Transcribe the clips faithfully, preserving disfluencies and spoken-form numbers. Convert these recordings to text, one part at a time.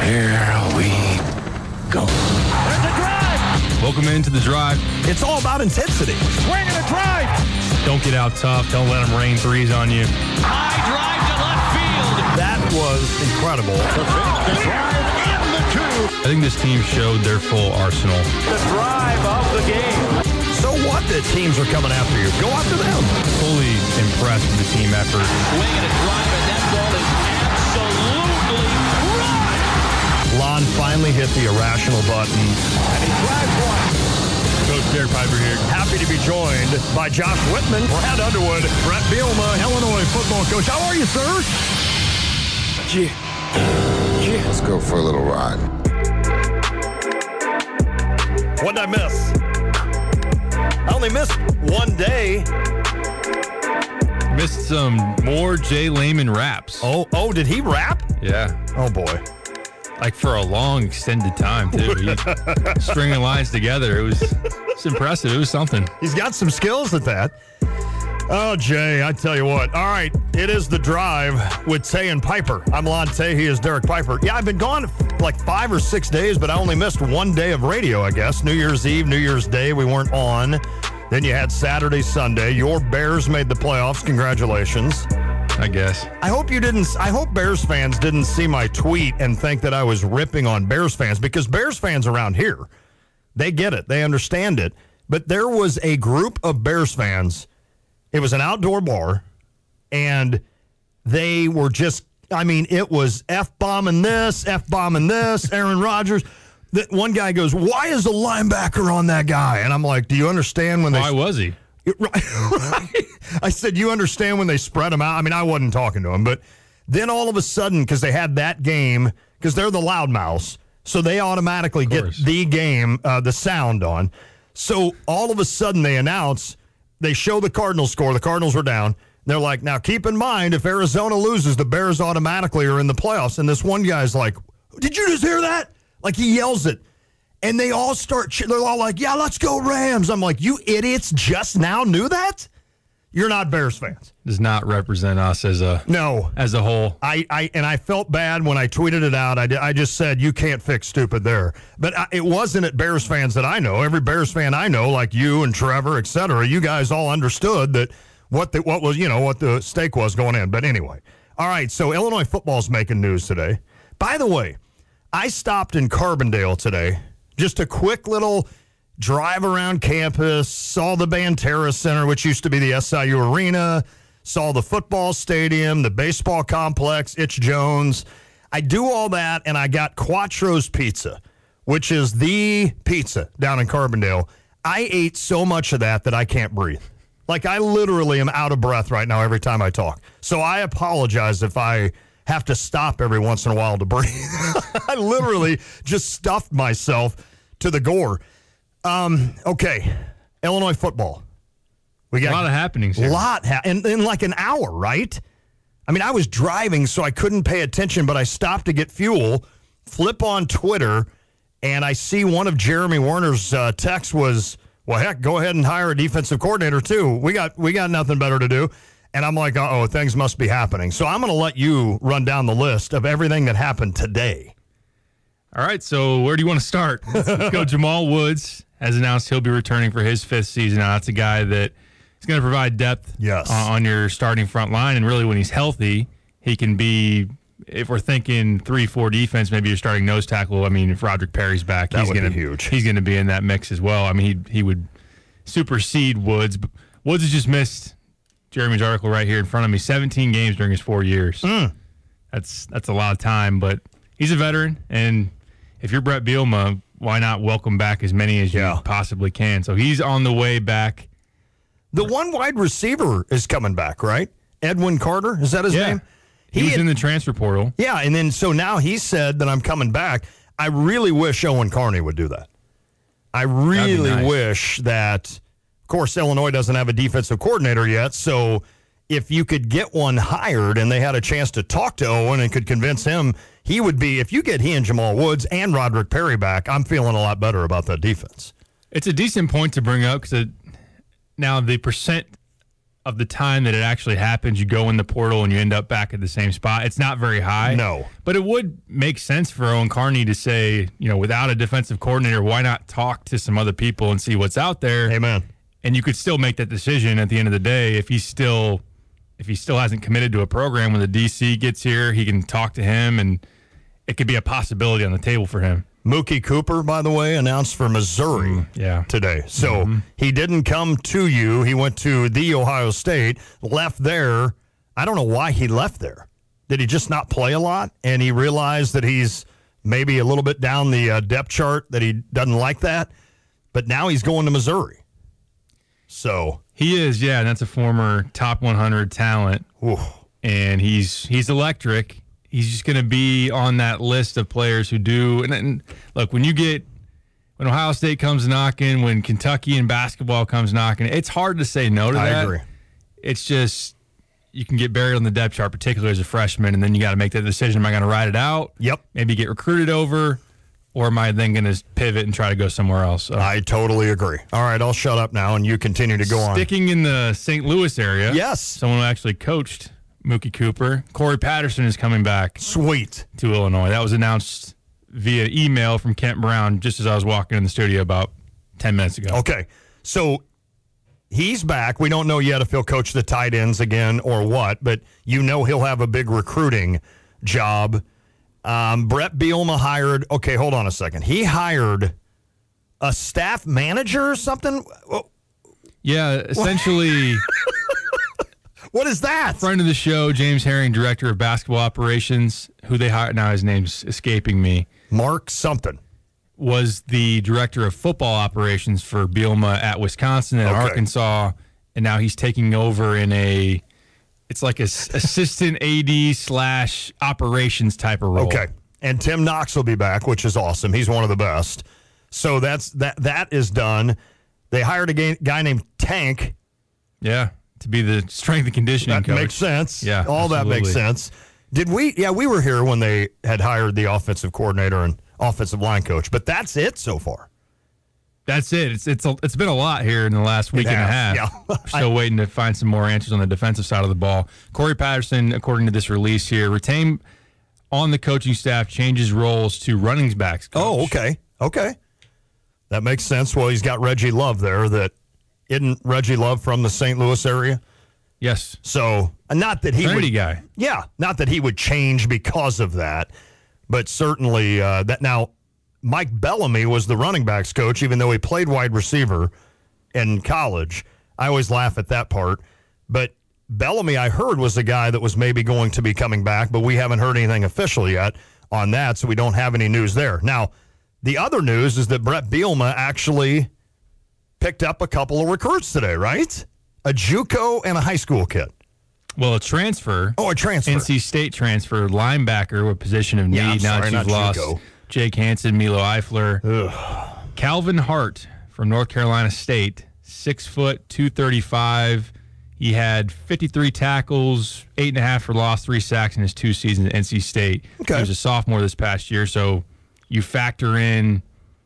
Here we go. There's a drive. Welcome into the drive. It's all about intensity. Swing and a drive. Don't get out tough. Don't let them rain threes on you. High drive to left field. That was incredible. The drive in the two. I think this team showed their full arsenal. The drive of the game. So what that teams are coming after you? Go after them. Fully impressed with the team effort. Swing and a drive, and that ball is absolutely crushed. Lon finally hit the irrational button. And he drives one. Coach Derek Piper here. Happy to be joined by Josh Whitman, Brad Underwood, Brett Bielema, Illinois football coach. How are you, sir? Yeah. Yeah. Let's go for a little ride. What did I miss? I only missed one day. Missed some more Jay Lehman raps. Oh, oh, did he rap? Yeah. Oh, boy. Like for a long, extended time, too. He, stringing lines together. It was it's impressive. It was something. He's got some skills at that. Oh, Jay, I tell you what. All right, it is The Drive with Tay and Piper. I'm Lon Tay. He is Derek Piper. Yeah, I've been gone like five or six days, but I only missed one day of radio, I guess. New Year's Eve, New Year's Day, we weren't on. Then you had Saturday, Sunday. Your Bears made the playoffs. Congratulations. I guess. I hope you didn't. I hope Bears fans didn't see my tweet and think that I was ripping on Bears fans, because Bears fans around here, they get it. They understand it. But there was a group of Bears fans. It was an outdoor bar, and they were just, I mean, it was F-bombing this, F-bombing this, Aaron Rodgers. That one guy goes, why is the linebacker on that guy? And I'm like, do you understand when they... Why was he? Right, right. I said, you understand when they spread them out? I mean, I wasn't talking to him, but then all of a sudden, because they had that game, because they're the loudmouths, so they automatically get the game, uh, the sound on. So all of a sudden they announce, they show the Cardinals score. The Cardinals were down. They're like, now keep in mind, if Arizona loses, the Bears automatically are in the playoffs. And this one guy's like, did you just hear that? Like, he yells it. And they all start, they're all like, yeah, let's go Rams. I'm like, you idiots just now knew that? You're not Bears fans. Does not represent us as a no as a whole. I, I and I felt bad when I tweeted it out. I, did, I just said, you can't fix stupid there. But I, it wasn't at Bears fans that I know. Every Bears fan I know, like you and Trevor, et cetera, you guys all understood that what the, what was, you know, what the stake was going in. But anyway, all right, so Illinois football's making news today. By the way, I stopped in Carbondale today. Just a quick little drive around campus, saw the Banterra Center, which used to be the S I U Arena, saw the football stadium, the baseball complex, Itch Jones. I do all that, and I got Quattro's Pizza, which is the pizza down in Carbondale. I ate so much of that that I can't breathe. Like, I literally am out of breath right now every time I talk. So I apologize if I have to stop every once in a while to breathe. I literally just stuffed myself to the gore. Um, okay, Illinois football. We got a lot of happenings here. A lot, ha- in, in like an hour, right? I mean, I was driving, so I couldn't pay attention, but I stopped to get fuel, flip on Twitter, and I see one of Jeremy Werner's uh, texts was, well, heck, go ahead and hire a defensive coordinator, too. We got we got nothing better to do. And I'm like, uh-oh, things must be happening. So I'm going to let you run down the list of everything that happened today. All right, so where do you want to start? Let's, let's go. Jamal Woods has announced he'll be returning for his fifth season. Now, that's a guy that is going to provide depth yes. on, on your starting front line. And really, when he's healthy, he can be, if we're thinking three four defense, maybe you're starting nose tackle. I mean, if Roderick Perry's back, that he's would going be huge. He's going to be in that mix as well. I mean, he, he would supersede Woods. Woods has just missed Jeremy's article right here in front of me. seventeen games during his four years. Mm. That's that's a lot of time, but he's a veteran, and if you're Brett Bielema, why not welcome back as many as yeah. you possibly can? So he's on the way back. The one wide receiver is coming back, right? Edwin Carter, is that his yeah. name? He, he was had, in the transfer portal. Yeah, and then so now he said that I'm coming back. I really wish Owen Carney would do that. I really nice. wish that, of course, Illinois doesn't have a defensive coordinator yet, so if you could get one hired and they had a chance to talk to Owen and could convince him, he would be, if you get he and Jamal Woods and Roderick Perry back, I'm feeling a lot better about that defense. It's a decent point to bring up because now the percent of the time that it actually happens, you go in the portal and you end up back at the same spot. It's not very high. No. But it would make sense for Owen Carney to say, you know, without a defensive coordinator, why not talk to some other people and see what's out there? Amen. And you could still make that decision at the end of the day if he's still if he still hasn't committed to a program. When the D C gets here, he can talk to him, and it could be a possibility on the table for him. Mookie Cooper, by the way, announced for Missouri Mm, yeah. today. So Mm-hmm. he didn't come to you. He went to the Ohio State, left there. I don't know why he left there. Did he just not play a lot? And he realized that he's maybe a little bit down the uh, depth chart, that he doesn't like that. But now he's going to Missouri. So He is, yeah, and that's a former top one hundred talent. ooh, And he's he's electric. He's just going to be on that list of players who do. And, and look, when you get when Ohio State comes knocking, when Kentucky and basketball comes knocking, it's hard to say no to I that. agree. It's just you can get buried on the depth chart, particularly as a freshman, and then you got to make that decision: am I going to ride it out? Yep. Maybe get recruited over, or am I then going to pivot and try to go somewhere else? So, I totally agree. All right, I'll shut up now, and you continue to go on. sticking in the Saint Louis area, Yes. someone who actually coached Mookie Cooper, Corey Patterson, is coming back Sweet. to Illinois. That was announced via email from Kent Brown just as I was walking in the studio about ten minutes ago. Okay, so he's back. We don't know yet if he'll coach the tight ends again or what, but you know he'll have a big recruiting job. Um, Brett Bielema hired, okay, hold on a second. He hired a staff manager or something? Yeah, essentially, What is that? friend of the show, James Herring, director of basketball operations, who they hired, now his name's escaping me, Mark something. was the director of football operations for Bielema at Wisconsin and Okay. Arkansas, and now he's taking over in a, it's like a s- assistant A D slash operations type of role. Okay. And Tim Knox will be back, which is awesome. He's one of the best. So that's that. That is done. They hired a ga- guy named Tank. Yeah, to be the strength and conditioning That coach. makes sense. Yeah, all that makes absolutely. sense. Did we? Yeah, we were here when they had hired the offensive coordinator and offensive line coach, but that's it so far. That's it. It's it's a, it's been a lot here in the last week It and a has, half. yeah. We're still waiting to find some more answers on the defensive side of the ball. Corey Patterson, according to this release here, retained on the coaching staff, changes roles to running backs coach. Oh, okay, okay, that makes sense. Well, he's got Reggie Love there. That isn't Reggie Love from the Saint Louis area. Yes, So, uh, not that he Trinity would, guy. Yeah, not that he would change because of that, but certainly uh, that. Now, Mike Bellamy was the running backs coach, even though he played wide receiver in college. I always laugh at that part, but Bellamy, I heard, was the guy that was maybe going to be coming back, but we haven't heard anything official yet on that, so we don't have any news there. Now, the other news is that Brett Bielema actually picked up a couple of recruits today, right? A JUCO and a high school kid. Well, a transfer. Oh, a transfer. N C State transfer, linebacker, with position of need. Yeah, I'm now sorry, that you've not lost JUCO. Jake Hansen, Milo Eifler. Calvin Hart from North Carolina State, six foot, two thirty-five. He had fifty-three tackles, eight and a half for loss, three sacks in his two seasons at N C State. Okay. He was a sophomore this past year, so you factor in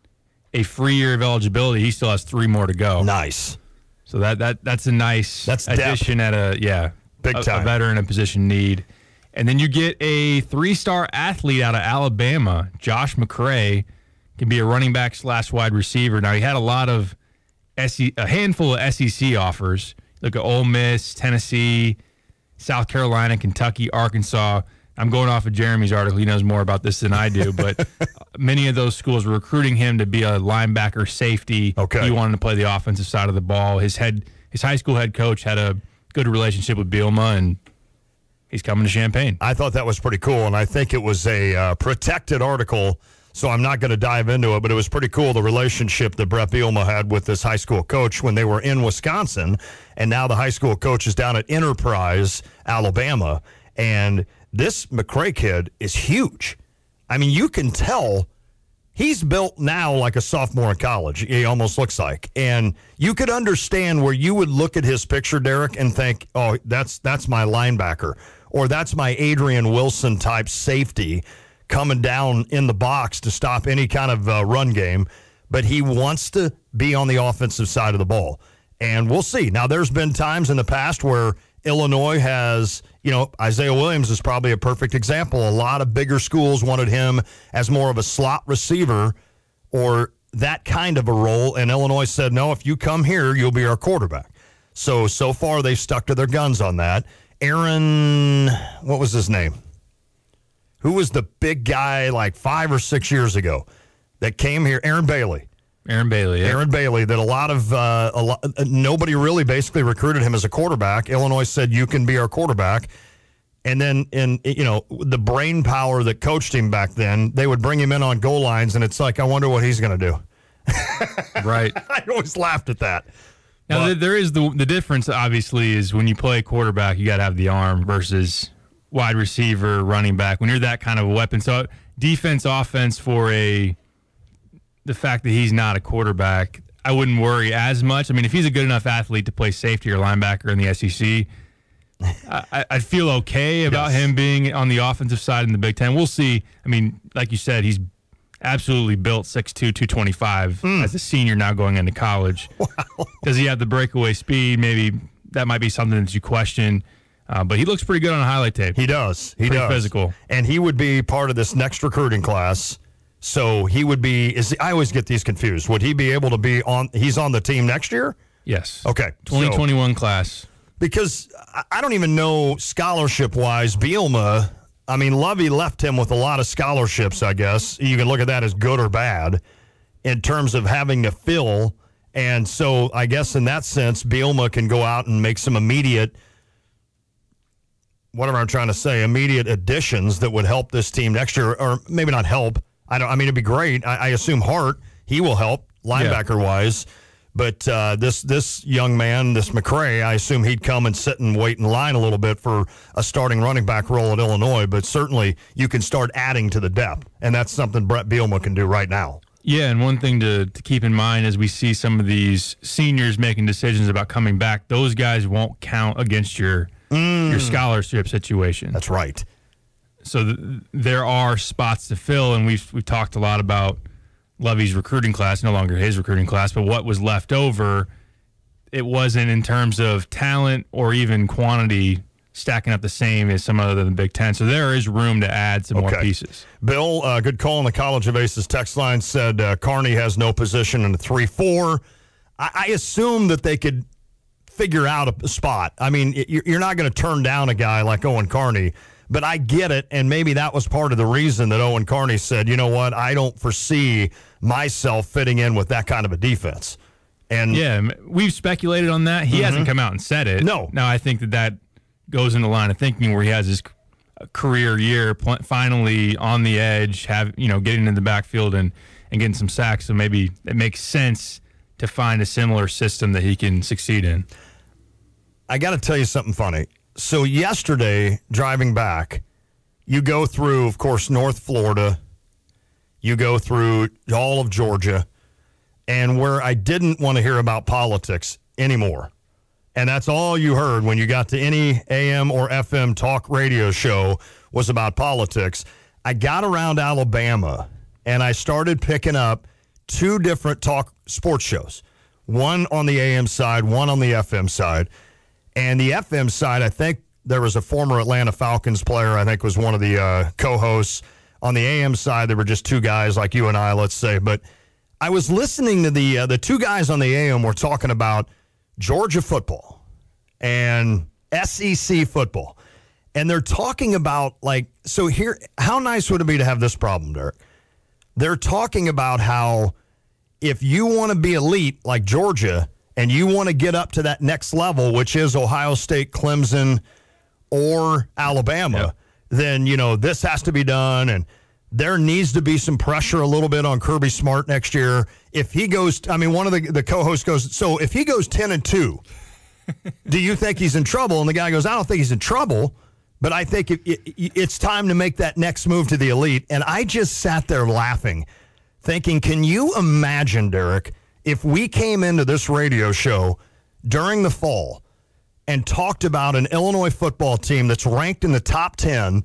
a free year of eligibility, he still has three more to go. Nice. So that that that's a nice That's depth. addition at a yeah Big a, time. a veteran in position need. And then you get a three-star athlete out of Alabama, Josh McCray, can be a running back slash wide receiver. Now he had a lot of S E, a handful of S E C offers. Look at Ole Miss, Tennessee, South Carolina, Kentucky, Arkansas. I'm going off of Jeremy's article. He knows more about this than I do, but many of those schools were recruiting him to be a linebacker safety. Okay. He wanted to play the offensive side of the ball. His head, his high school head coach had a good relationship with Bielema, and he's coming to Champaign. I thought that was pretty cool, and I think it was a uh, protected article, so I'm not going to dive into it, but it was pretty cool, the relationship that Brett Bielema had with this high school coach when they were in Wisconsin, and now the high school coach is down at Enterprise, Alabama, and this McCray kid is huge. I mean, you can tell he's built now like a sophomore in college. He almost looks like. And you could understand where you would look at his picture, Derek, and think, oh, that's that's my linebacker. Or that's my Adrian Wilson type safety coming down in the box to stop any kind of uh, run game. But he wants to be on the offensive side of the ball. And we'll see. Now, there's been times in the past where Illinois has, you know, Isaiah Williams is probably a perfect example. A lot of bigger schools wanted him as more of a slot receiver or that kind of a role. And Illinois said, no, if you come here, you'll be our quarterback. So, so far, they've stuck to their guns on that. Aaron, what was his name? Who was the big guy like five or six years ago that came here? Aaron Bailey. Aaron Bailey, yeah. Aaron Bailey, that a lot of, uh, a lot, uh, nobody really basically recruited him as a quarterback. Illinois said, you can be our quarterback. And then, in you know, the brain power that coached him back then, they would bring him in on goal lines, and it's like, I wonder what he's going to do. Right. I always laughed at that. Now, But- there is the the difference, obviously, is when you play quarterback, you got to have the arm versus wide receiver, running back. When you're that kind of a weapon. So defense, offense for a the fact that he's not a quarterback, I wouldn't worry as much. I mean, if he's a good enough athlete to play safety or linebacker in the S E C, I, I'd feel okay about Yes. him being on the offensive side in the Big Ten. We'll see. I mean, like you said, he's absolutely built six two, two twenty-five Mm. as a senior now going into college. Wow. Does he have the breakaway speed? Maybe that might be something that you question. Uh, but he looks pretty good on a highlight tape. He does. He Pretty does. physical. And he would be part of this next recruiting class. So he would be, is I always get these confused. Would he be able to be on, he's on the team next year? Yes. Okay. twenty twenty-one So, class. because I- I don't even know scholarship-wise, Bielema, I mean, Lovey left him with a lot of scholarships, I guess. You can look at that as good or bad in terms of having to fill. And so I guess in that sense, Bielema can go out and make some immediate, whatever I'm trying to say, immediate additions that would help this team next year, or maybe not help. I don't. I mean, it'd be great. I, I assume Hart, he will help linebacker-wise. But uh, this this young man, this McCray, I assume he'd come and sit and wait in line a little bit for a starting running back role at Illinois. But certainly you can start adding to the depth, and that's something Brett Bielema can do right now. Yeah, and one thing to, to keep in mind as we see some of these seniors making decisions about coming back, those guys won't count against your mm. your scholarship situation. That's right. So th- there are spots to fill, and we've we've talked a lot about Lovey's recruiting class, no longer his recruiting class, but what was left over, it wasn't in terms of talent or even quantity stacking up the same as some other than the Big Ten. So there is room to add some more Okay. pieces. Bill, uh, good call on the College of Aces text line, said uh, Kearney has no position in the three four. I, I assume that they could figure out a spot. I mean, it, you're not going to turn down a guy like Owen Kearney, but I get it, and maybe that was part of the reason that Owen Kearney said, you know what, I don't foresee myself fitting in with that kind of a defense. And Yeah, m- we've speculated on that. He hasn't come out and said it. No. Now, I think that that goes in the line of thinking where he has his c- career year pl- finally on the edge, have you know, getting in the backfield and, and getting some sacks. So maybe it makes sense to find a similar system that he can succeed in. I got to tell you something funny. So yesterday, driving back, you go through, of course, North Florida. You go through all of Georgia. And where I didn't want to hear about politics anymore, and that's all you heard when you got to any A M or F M talk radio show was about politics, I got around Alabama, and I started picking up two different talk sports shows, one on the A M side, one on the F M side. And the F M side, I think there was a former Atlanta Falcons player, I think was one of the uh, co-hosts. On the A M side, there were just two guys like you and I, let's say. But I was listening to the uh, the two guys on the A M were talking about Georgia football and S E C football. And they're talking about, like, so here, how nice would it be to have this problem, Derek? They're talking about how if you want to be elite like Georgia and you want to get up to that next level, which is Ohio State, Clemson, or Alabama, Yep. then, you know, this has to be done. And there needs to be some pressure a little bit on Kirby Smart next year. If he goes, I mean, one of the, the co-hosts goes, so if he goes ten and two, do you think he's in trouble? And the guy goes, I don't think he's in trouble, but I think it, it, it's time to make that next move to the elite. And I just sat there laughing, thinking, can you imagine, Derek, if we came into this radio show during the fall and talked about an Illinois football team that's ranked in the top ten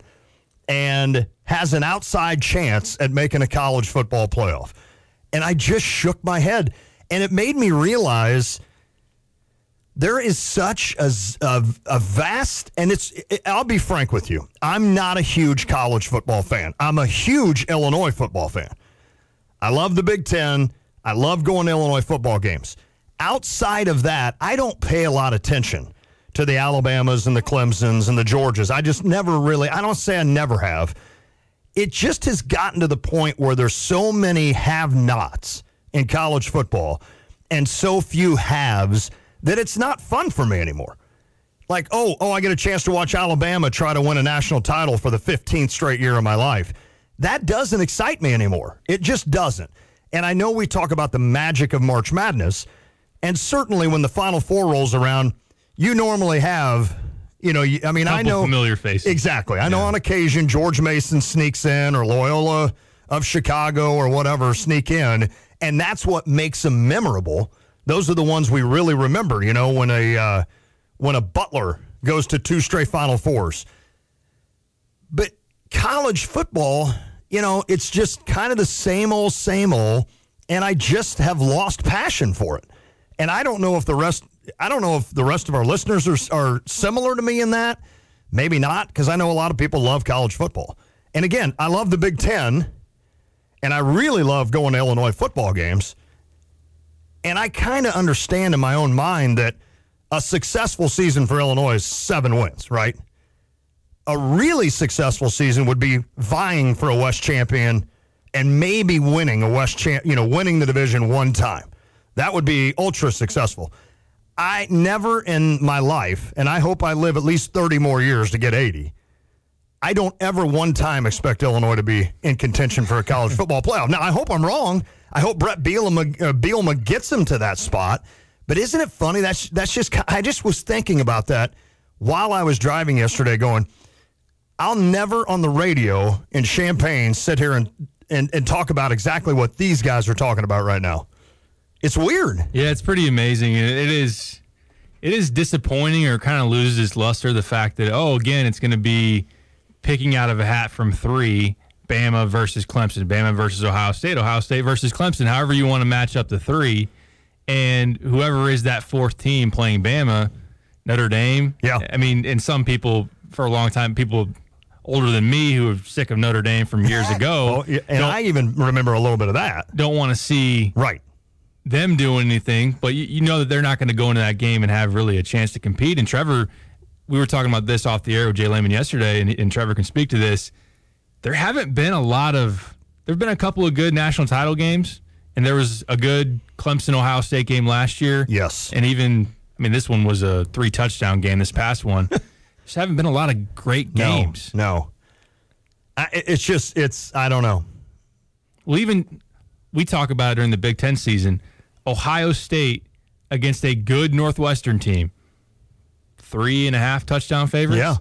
and has an outside chance at making a college football playoff? And I just shook my head. And it made me realize there is such a, a, a vast, and it's, it, I'll be frank with you. I'm not a huge college football fan. I'm a huge Illinois football fan. I love the Big Ten. I love going to Illinois football games. Outside of that, I don't pay a lot of attention to the Alabamas and the Clemsons and the Georgias. I just never really, I don't say I never have. It just has gotten to the point where there's so many have-nots in college football and so few haves that it's not fun for me anymore. Like, oh, oh, I get a chance to watch Alabama try to win a national title for the fifteenth straight year of my life. That doesn't excite me anymore. It just doesn't. And I know we talk about the magic of March Madness, and certainly when the Final Four rolls around, you normally have, you know, I mean, Couple I know. familiar faces. Exactly. I know Yeah. on occasion George Mason sneaks in, or Loyola of Chicago or whatever sneak in, and that's what makes them memorable. Those are the ones we really remember, you know, when a uh, when a Butler goes to two straight Final Fours. But college football, you know, it's just kind of the same old, same old, and I just have lost passion for it. And I don't know if the rest, I don't know if the rest of our listeners are, are similar to me in that. Maybe not, because I know a lot of people love college football. And again, I love the Big Ten, and I really love going to Illinois football games. And I kind of understand in my own mind that a successful season for Illinois is seven wins, right? A really successful season would be vying for a West champion and maybe winning a West champ, you know, winning the division one time. That would be ultra successful. I never in my life, and I hope I live at least thirty more years to get eighty, I don't ever one time expect Illinois to be in contention for a college football playoff. Now, I hope I'm wrong. I hope Brett Bielema, uh, Bielema gets them to that spot. But isn't it funny? That's, that's just, I just was thinking about that while I was driving yesterday going, I'll never on the radio in Champaign sit here and, and, and talk about exactly what these guys are talking about right now. It's weird. Yeah, it's pretty amazing. It it is it is disappointing, or kind of loses its luster, the fact that, oh, again, it's going to be picking out of a hat from three, Bama versus Clemson, Bama versus Ohio State, Ohio State versus Clemson, however you want to match up the three. And whoever is that fourth team playing Bama, Notre Dame. Yeah. I mean, and some people, for a long time, people older than me who are sick of Notre Dame from years ago. Oh, yeah, and I even remember a little bit of that. Don't want to see Right. them doing anything, but you, you know that they're not going to go into that game and have really a chance to compete. And Trevor, we were talking about this off the air with Jay Lehman yesterday, and, and Trevor can speak to this. There haven't been a lot of – there have been a couple of good national title games, and there was a good Clemson-Ohio State game last year. Yes. And even – I mean, this one was a three-touchdown game, this past one. Just haven't been a lot of great games. No, no. I, it's just – it's – I don't know. Well, even – we talk about it during the Big Ten season – Ohio State against a good Northwestern team, three and a half touchdown favorites. Yeah.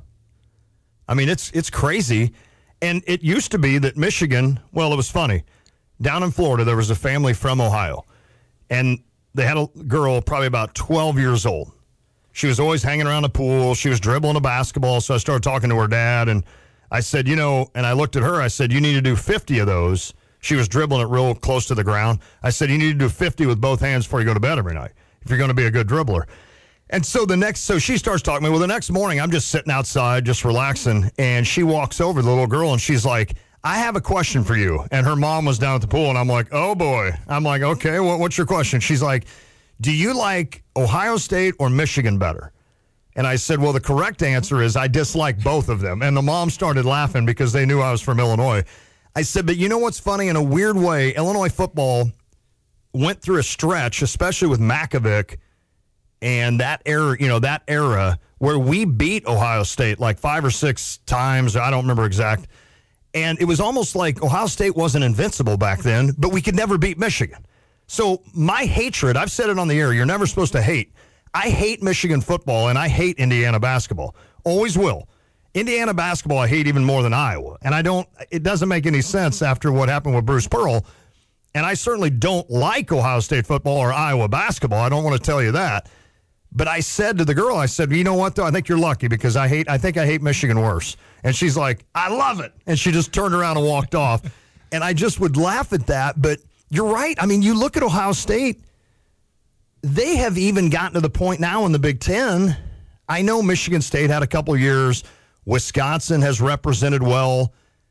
I mean, it's it's crazy. And it used to be that Michigan, well, it was funny. Down in Florida, there was a family from Ohio, and they had a girl probably about twelve years old. She was always hanging around the pool. She was dribbling a basketball, so I started talking to her dad, and I said, you know, and I looked at her, I said, you need to do fifty of those. She was dribbling it real close to the ground. I said, you need to do fifty with both hands before you go to bed every night if you're going to be a good dribbler. And so the next, so she starts talking to me. Well, the next morning, I'm just sitting outside, just relaxing, and she walks over, the little girl, and she's like, I have a question for you. And her mom was down at the pool, and I'm like, oh, boy. I'm like, okay, what, what's your question? She's like, do you like Ohio State or Michigan better? And I said, well, the correct answer is I dislike both of them. And the mom started laughing because they knew I was from Illinois. I said, but you know what's funny? In a weird way, Illinois football went through a stretch, especially with Makovic and that era, you know, that era where we beat Ohio State like five or six times. I don't remember exact. And it was almost like Ohio State wasn't invincible back then, but we could never beat Michigan. So my hatred, I've said it on the air, you're never supposed to hate. I hate Michigan football, and I hate Indiana basketball. Always will. Indiana basketball I hate even more than Iowa. And I don't, it doesn't make any sense after what happened with Bruce Pearl. And I certainly don't like Ohio State football or Iowa basketball. I don't want to tell you that. But I said to the girl, I said, you know what, though? I think you're lucky because I hate, I think I hate Michigan worse. And she's like, I love it. And she just turned around and walked off. And I just would laugh at that. But you're right. I mean, you look at Ohio State, they have even gotten to the point now in the Big Ten. I know Michigan State had a couple of years. Wisconsin has represented well.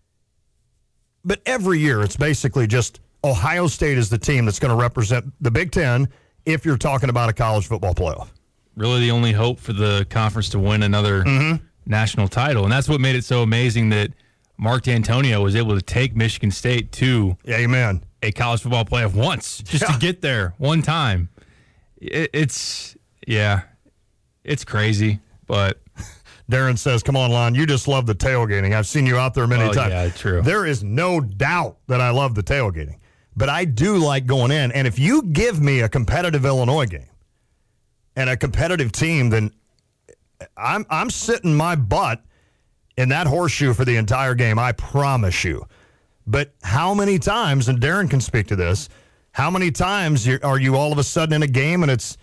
But every year, it's basically just Ohio State is the team that's going to represent the Big Ten if you're talking about a college football playoff. Really the only hope for the conference to win another mm-hmm. national title. And that's what made it so amazing that Mark D'Antonio was able to take Michigan State to Amen. a college football playoff once, just yeah. to get there one time. It, it's, yeah, it's crazy, but... Darren says, come on, Lon, you just love the tailgating. I've seen you out there many oh, times. Yeah, true. There is no doubt that I love the tailgating, but I do like going in. And if you give me a competitive Illinois game and a competitive team, then I'm I'm sitting my butt in that horseshoe for the entire game, I promise you. But how many times, and Darren can speak to this, how many times you're, are you all of a sudden in a game and it's,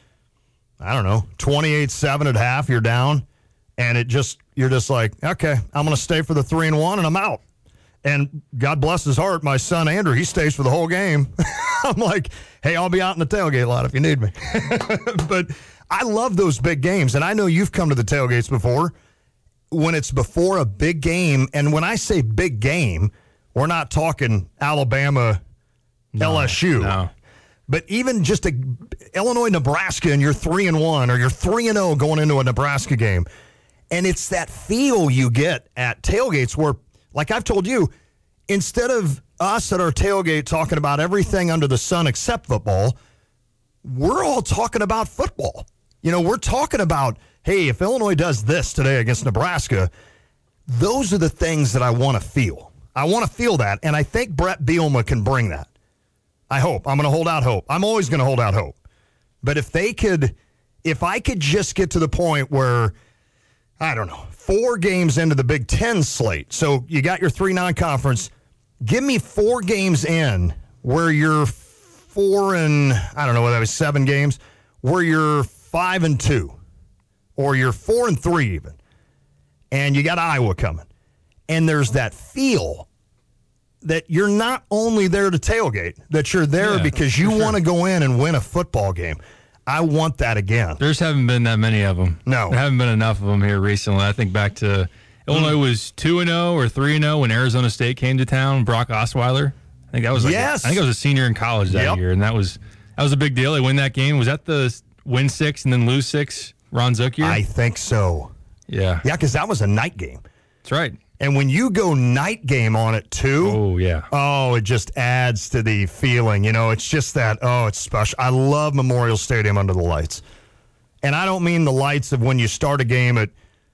I don't know, twenty-eight seven at half, you're down, and it just you're just like, okay, I'm going to stay for the three and one, and I'm out. And God bless his heart, my son Andrew, he stays for the whole game. I'm like, hey, I'll be out in the tailgate lot if you need me. But I love those big games, and I know you've come to the tailgates before when it's before a big game. And when I say big game, we're not talking Alabama, no, L S U. No. But even just a Illinois, Nebraska, and you're three and one, or you're three and zero going into a Nebraska game, and it's that feel you get at tailgates where, like I've told you, instead of us at our tailgate talking about everything under the sun except football, we're all talking about football. You know, we're talking about, hey, if Illinois does this today against Nebraska, those are the things that I want to feel. I want to feel that, and I think Brett Bielema can bring that. I hope. I'm going to hold out hope. I'm always going to hold out hope. But if they could, if I could just get to the point where, I don't know, four games into the Big Ten slate, so you got your three non-conference, give me four games in where you're four and, I don't know whether that was seven games, where you're five and two, or you're four and three even, and you got Iowa coming. And there's that feel that you're not only there to tailgate, that you're there yeah, because you sure. want to go in and win a football game. I want that again. There just haven't been that many of them. No. There haven't been enough of them here recently. I think back to Illinois mm. was two and oh or three and oh when Arizona State came to town, Brock Osweiler. I think that was like yes. a, I think I was a senior in college that yep. year, and that was that was a big deal. They win that game. Was that the win six and then lose six Ron Zook year? I think so. Yeah. Yeah, because that was a night game. That's right. And when you go night game on it, too, oh, yeah. Oh, it just adds to the feeling. You know, it's just that, oh, it's special. I love Memorial Stadium under the lights. And I don't mean the lights of when you start a game at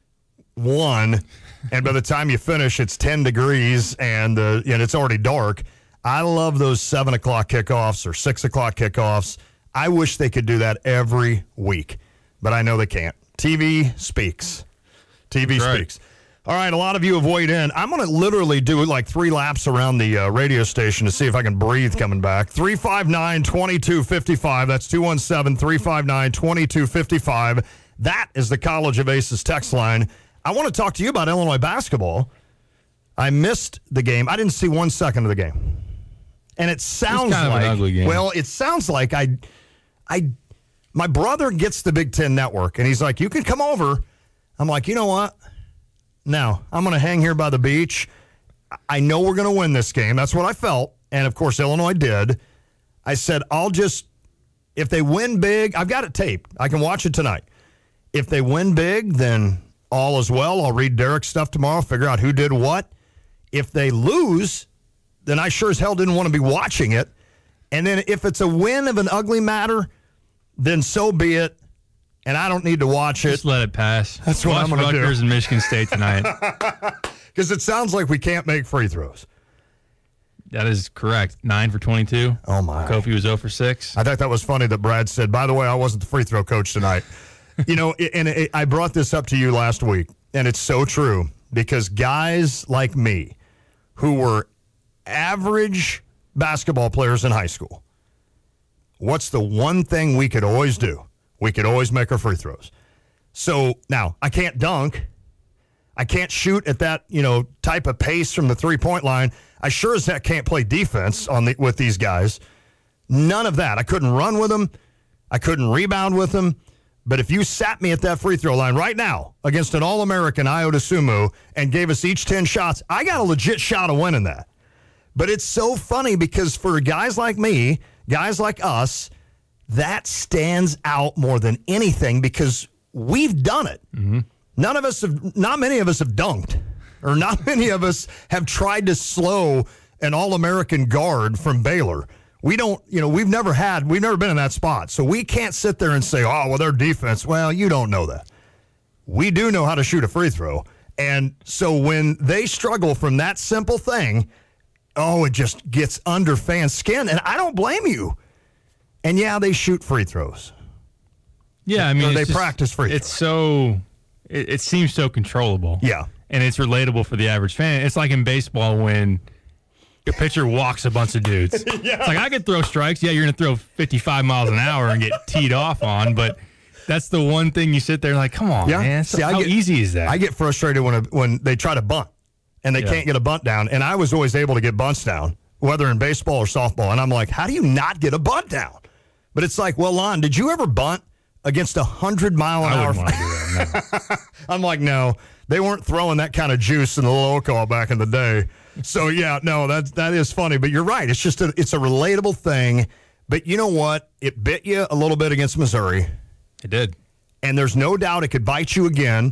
one, and by the time you finish, it's ten degrees, and, uh, and it's already dark. I love those seven o'clock kickoffs or six o'clock kickoffs. I wish they could do that every week, but I know they can't. T V speaks. T V That's speaks. Right. All right, a lot of you have weighed in. I'm going to literally do like three laps around the uh, radio station to see if I can breathe coming back. three five nine, two two five five. That's two one seven, three five nine, two two five five. That is the College of Aces text line. I want to talk to you about Illinois basketball. I missed the game. I didn't see one second of the game. And it sounds kind like, of an ugly game. Well, it sounds like I, I, my brother gets the Big Ten Network, and he's like, you can come over. I'm like, you know what? No, I'm going to hang here by the beach. I know we're going to win this game. That's what I felt. And, of course, Illinois did. I said, I'll just, if they win big, I've got it taped. I can watch it tonight. If they win big, then all is well. I'll read Derek's stuff tomorrow, figure out who did what. If they lose, then I sure as hell didn't want to be watching it. And then if it's a win of an ugly matter, then so be it. And I don't need to watch it. Just let it pass. That's what watch I'm going to do. Rutgers and Michigan State tonight. Because it sounds like we can't make free throws. That is correct. nine for twenty-two. Oh, my. Kofi was zero for six. I thought that was funny that Brad said, by the way, I wasn't the free throw coach tonight. You know, and it, I brought this up to you last week, and it's so true. Because guys like me who were average basketball players in high school, what's the one thing we could always do? We could always make our free throws. So now I can't dunk. I can't shoot at that, you know, type of pace from the three-point line. I sure as heck can't play defense on the, with these guys. None of that. I couldn't run with them. I couldn't rebound with them. But if you sat me at that free throw line right now against an All-American Iota Sumo and gave us each ten shots, I got a legit shot of winning that. But it's so funny because for guys like me, guys like us, that stands out more than anything because we've done it. Mm-hmm. None of us have, not many of us have dunked, or not many of us have tried to slow an All-American guard from Baylor. We don't, you know, we've never had, we've never been in that spot. So we can't sit there and say, oh, well, their defense, well, you don't know that. We do know how to shoot a free throw. And so when they struggle from that simple thing, oh, it just gets under fans' skin. And I don't blame you. And yeah, they shoot free throws. Yeah, I mean, they it's just, practice free throws. It's so, it, it seems so controllable. Yeah. And it's relatable for the average fan. It's like in baseball when a pitcher walks a bunch of dudes. Yeah. It's like, I could throw strikes. Yeah, you're going to throw fifty-five miles an hour and get teed off on, but that's the one thing you sit there and like, come on, yeah. man. So See, how get, easy is that? I get frustrated when a, when they try to bunt and they yeah. can't get a bunt down. And I was always able to get bunts down, whether in baseball or softball. And I'm like, how do you not get a bunt down? But it's like, well, Lon, did you ever bunt against a hundred mile an I hour? wouldn't want to do that, no. I'm like, no, they weren't throwing that kind of juice in the local back in the day. So yeah, no, that that is funny. But you're right. It's just a, it's a relatable thing. But you know what? It bit you a little bit against Missouri. It did. And there's no doubt it could bite you again.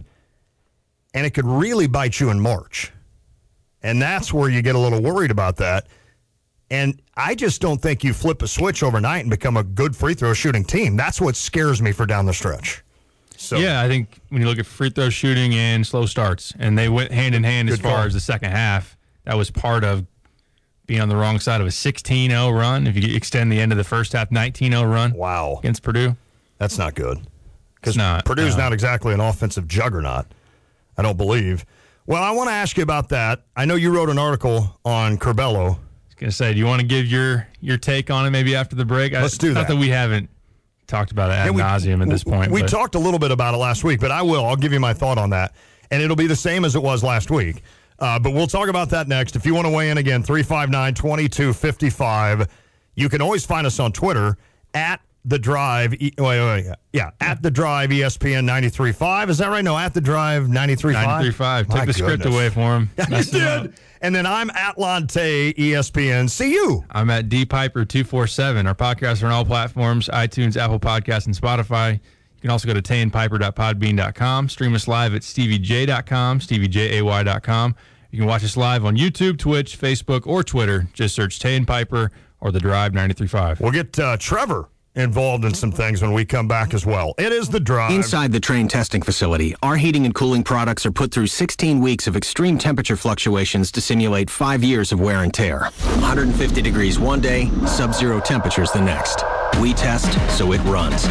And it could really bite you in March. And that's where you get a little worried about that. And I just don't think you flip a switch overnight and become a good free throw shooting team. That's what scares me for down the stretch. So yeah, I think when you look at free throw shooting and slow starts, and they went hand in hand as far call. as the second half, that was part of being on the wrong side of a sixteen oh run. If you extend the end of the first half, nineteen oh run wow. against Purdue. That's not good. Because not, Purdue's no. not exactly an offensive juggernaut, I don't believe. Well, I want to ask you about that. I know you wrote an article on Curbelo. I was going to say, do you want to give your, your take on it maybe after the break? Let's I, do that. Not that we haven't talked about it ad yeah, we, nauseum at this point. We but. talked a little bit about it last week, but I will. I'll give you my thought on that. And it'll be the same as it was last week. Uh, but we'll talk about that next. If you want to weigh in again, three five nine, two two five five. You can always find us on Twitter at The Drive. E- wait, wait, wait. Yeah, at The Drive E S P N ninety-three point five. Is that right? No, at The Drive ninety-three point five. ninety-three point five. Took My the script goodness. away for him. Yeah, you did. And then I'm at Lante E S P N. See you. I'm at D Piper two forty-seven. Our podcasts are on all platforms, iTunes, Apple Podcasts, and Spotify. You can also go to tay and piper dot podbean dot com. Stream us live at stevie j dot com, stevie jay dot com. You can watch us live on YouTube, Twitch, Facebook, or Twitter. Just search Tay and Piper or The Drive ninety-three point five. We'll get uh, Trevor involved in some things when we come back as well. It is The Drive. Inside the Trane testing facility, our heating and cooling products are put through sixteen weeks of extreme temperature fluctuations to simulate five years of wear and tear. one hundred fifty degrees one day, sub-zero temperatures the next. We test so it runs.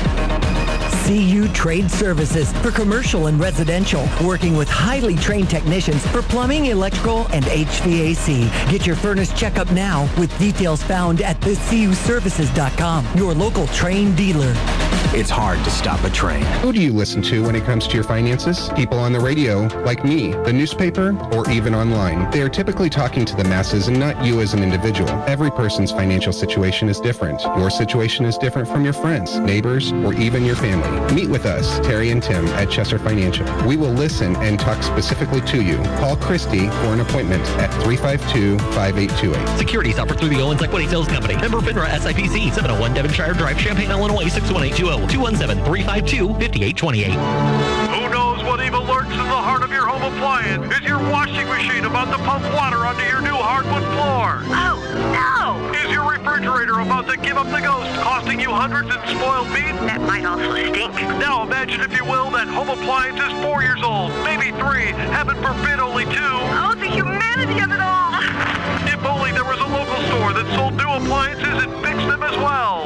C U Trade Services for commercial and residential, working with highly trained technicians for plumbing, electrical, and H V A C. Get your furnace checkup now with details found at the c u services dot com, your local Trane dealer. It's hard to stop a train. Who do you listen to when it comes to your finances? People on the radio, like me, the newspaper, or even online. They are typically talking to the masses and not you as an individual. Every person's financial situation is different. Your situation is different from your friends, neighbors, or even your family. Meet with us, Terry and Tim at Chesser Financial. We will listen and talk specifically to you. Call Christy for an appointment at three five two, five eight two eight. Securities offered through the Owens Equity Sales Company. Member FINRA S I P C. seven oh one Devonshire Drive, Champaign, Illinois six one eight two zero, two one seven, three five two, five eight two eight. Who knows what evil lurks in the heart of your home appliance? Is your washing machine about to pump water onto your new hardwood floor? Oh, no! Is your refrigerator about to give up the ghost, costing you hundreds in spoiled meat? That might also stink. Now imagine, if you will, that home appliance is four years old, maybe three, heaven forbid only two. Oh, the humanity of it all! If only there was a local store that sold new appliances and fixed them as well.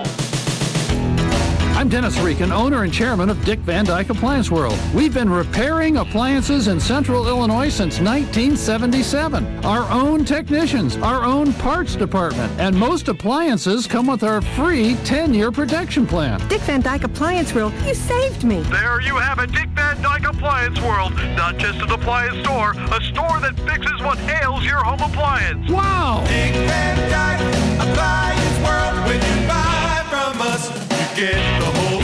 I'm Dennis Reekin, owner and chairman of Dick Van Dyke Appliance World. We've been repairing appliances in Central Illinois since nineteen seventy-seven. Our own technicians, our own parts department, and most appliances come with our free ten-year protection plan. Dick Van Dyke Appliance World, you saved me. There you have it, Dick Van Dyke Appliance World. Not just an appliance store, a store that fixes what ails your home appliance. Wow! Dick Van Dyke Appliance World. When you buy from us, you get the whole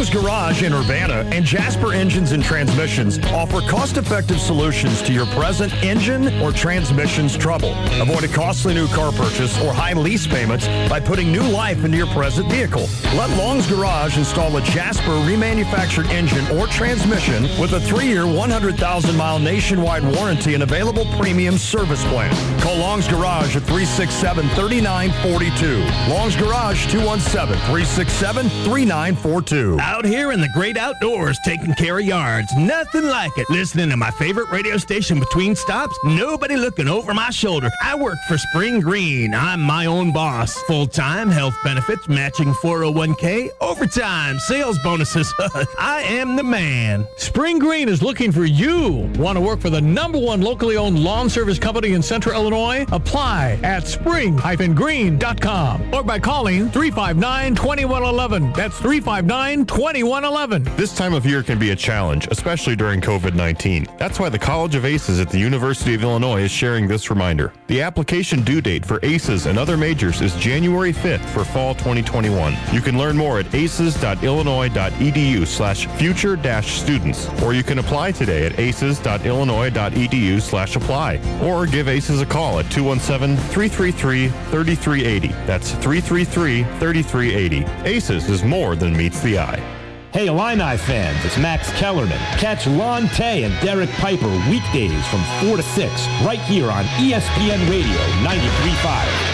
Long's Garage in Urbana and Jasper Engines and Transmissions offer cost-effective solutions to your present engine or transmissions trouble. Avoid a costly new car purchase or high lease payments by putting new life into your present vehicle. Let Long's Garage install a Jasper remanufactured engine or transmission with a three-year, one hundred thousand mile nationwide warranty and available premium service plan. Call Long's Garage at three six seven, three nine four two. Long's Garage, two one seven, three six seven, three nine four two. Out here in the great outdoors, taking care of yards. Nothing like it. Listening to my favorite radio station between stops. Nobody looking over my shoulder. I work for Spring Green. I'm my own boss. Full-time, health benefits, matching four oh one k, overtime, sales bonuses. I am the man. Spring Green is looking for you. Want to work for the number one locally owned lawn service company in Central Illinois? Apply at spring dash green dot com or by calling three five nine, two one one one. That's three five nine, two one one one. This time of year can be a challenge, especially during covid nineteen. That's why the College of Aces at the University of Illinois is sharing this reminder. The application due date for ACES and other majors is January fifth for fall twenty twenty-one. You can learn more at aces dot illinois dot e d u slash future dash students, or you can apply today at aces dot illinois dot e d u slash apply, or give ACES a call at two one seven, three three three, three three eight zero. That's three three three, three three eight zero. ACES is more than meets the eye. Hey Illini fans, it's Max Kellerman. Catch Lon Tay and Derek Piper weekdays from four to six right here on E S P N Radio ninety-three point five.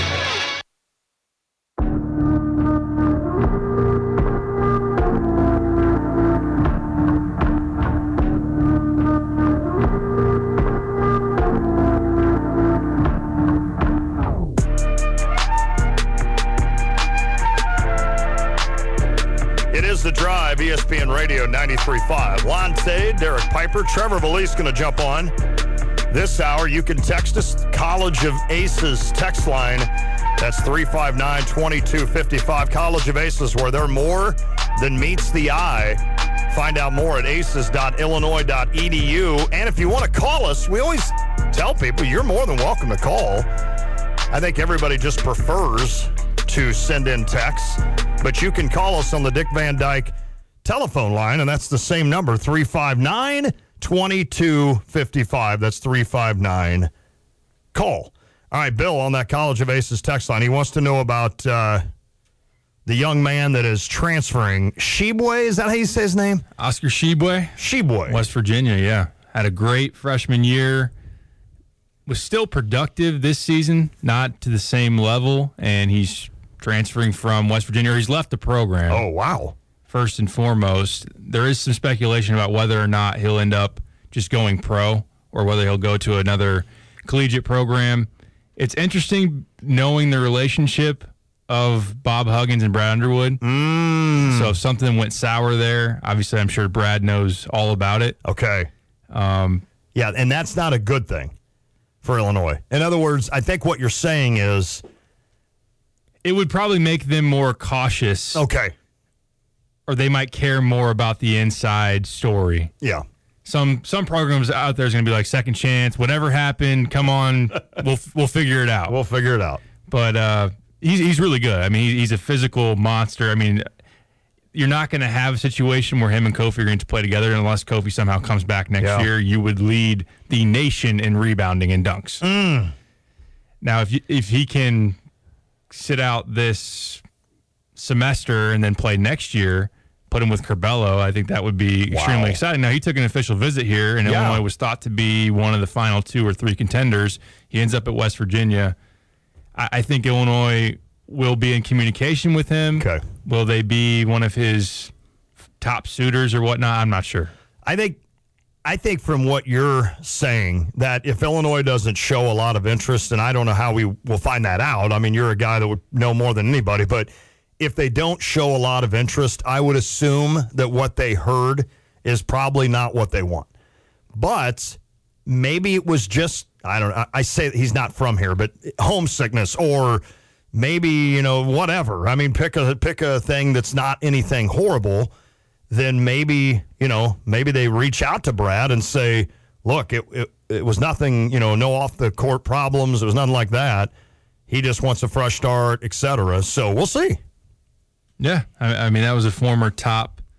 The Drive, E S P N Radio ninety-three point five. Lonte, Derek Piper, Trevor Valise going to jump on this hour. You can text us, College of Aces text line. That's three five nine, two two five five. College of Aces, where they're more than meets the eye. Find out more at aces dot illinois dot e d u. And if you want to call us, we always tell people you're more than welcome to call. I think everybody just prefers to send in texts. But you can call us on the Dick Van Dyke telephone line, and that's the same number, three five nine, two two five five. That's three five nine, call. All right, Bill, on that College of Aces text line, he wants to know about uh, the young man that is transferring. Shibwe, is that how you say his name? Oscar Shibwe. Shibwe. West Virginia, yeah. Had a great freshman year. Was still productive this season, not to the same level, and he's transferring from West Virginia. He's left the program. Oh, wow. First and foremost, there is some speculation about whether or not he'll end up just going pro or whether he'll go to another collegiate program. It's interesting knowing the relationship of Bob Huggins and Brad Underwood. Mm. So if something went sour there, obviously I'm sure Brad knows all about it. Okay. Um, yeah, and that's not a good thing for Illinois. In other words, I think what you're saying is it would probably make them more cautious. Okay. Or they might care more about the inside story. Yeah. Some some programs out there is going to be like second chance, whatever happened, come on, we'll we'll figure it out. We'll figure it out. But uh, he's he's really good. I mean, he's a physical monster. I mean, you're not going to have a situation where him and Kofi are going to play together unless Kofi somehow comes back next yeah. year. You would lead the nation in rebounding and dunks. Mm. Now, if you, if he can sit out this semester and then play next year, put him with Curbelo, I think that would be wow. extremely exciting. Now, he took an official visit here, and yeah. Illinois was thought to be one of the final two or three contenders. He ends up at West Virginia. I, I think Illinois will be in communication with him. Okay. Will they be one of his top suitors or whatnot? I'm not sure. I think I think from what you're saying, that if Illinois doesn't show a lot of interest, and I don't know how we will find that out. I mean, you're a guy that would know more than anybody, but if they don't show a lot of interest, I would assume that what they heard is probably not what they want. But maybe it was just, I don't know, I say he's not from here, but homesickness, or maybe, you know, whatever. I mean, pick a pick a thing that's not anything horrible. Then maybe, you know, maybe they reach out to Brad and say, look, it, it it was nothing, you know, no off-the-court problems. It was nothing like that. He just wants a fresh start, et cetera. So we'll see. Yeah. I, I mean, that was a former top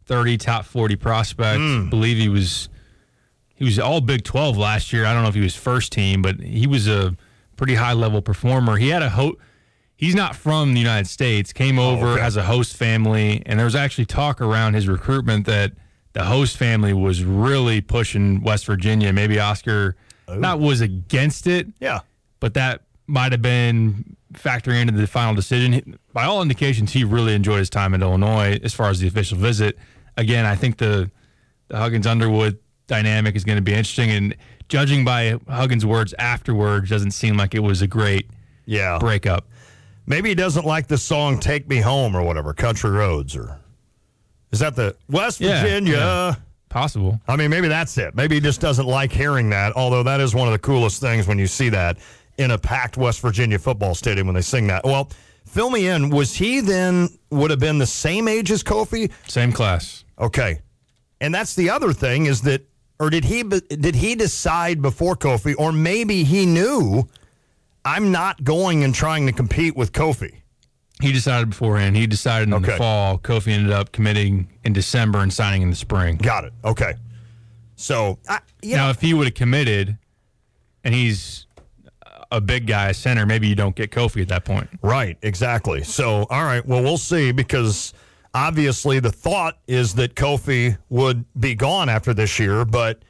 thirty, top forty prospect. Mm. I believe he was he was all Big twelve last year. I don't know if he was first team, but he was a pretty high level performer. He had a ho- he's not from the United States. Came over, oh, okay. has a host family, and there was actually talk around his recruitment that the host family was really pushing West Virginia. Maybe Oscar Ooh. not was against it. Yeah, but that might have been factoring into the final decision. By all indications, he really enjoyed his time in Illinois as far as the official visit. Again, I think the, the Huggins-Underwood dynamic is going to be interesting, and judging by Huggins' words afterwards, doesn't seem like it was a great yeah. breakup. Maybe he doesn't like the song Take Me Home or whatever, Country Roads, or is that the West Yeah, Virginia? yeah. Possible. I mean, maybe that's it. Maybe he just doesn't like hearing that, although that is one of the coolest things when you see that in a packed West Virginia football stadium when they sing that. Well, fill me in. Was he then would have been the same age as Kofi? Same class. Okay. And that's the other thing is that, or did he did he decide before Kofi, or maybe he knew I'm not going and trying to compete with Kofi? He decided beforehand. He decided in okay. the fall. Kofi ended up committing in December and signing in the spring. Got it. Okay. So, I, yeah. Now, if he would have committed and he's a big guy, a center, maybe you don't get Kofi at that point. Right, exactly. So, all right, well, we'll see, because obviously the thought is that Kofi would be gone after this year, but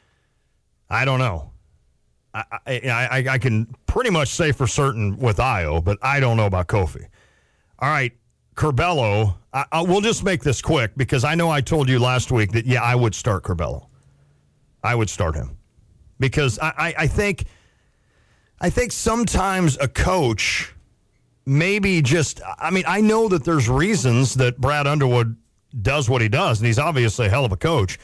I don't know. I, I, I, I can pretty much say for certain with Io, but I don't know about Kofi. All right, Curbelo, I, I, we'll just make this quick, because I know I told you last week that, yeah, I would start Curbelo. I would start him. Because I, I, I think... I think sometimes a coach maybe just, I mean, I know that there's reasons that Brad Underwood does what he does, and he's obviously a hell of a coach.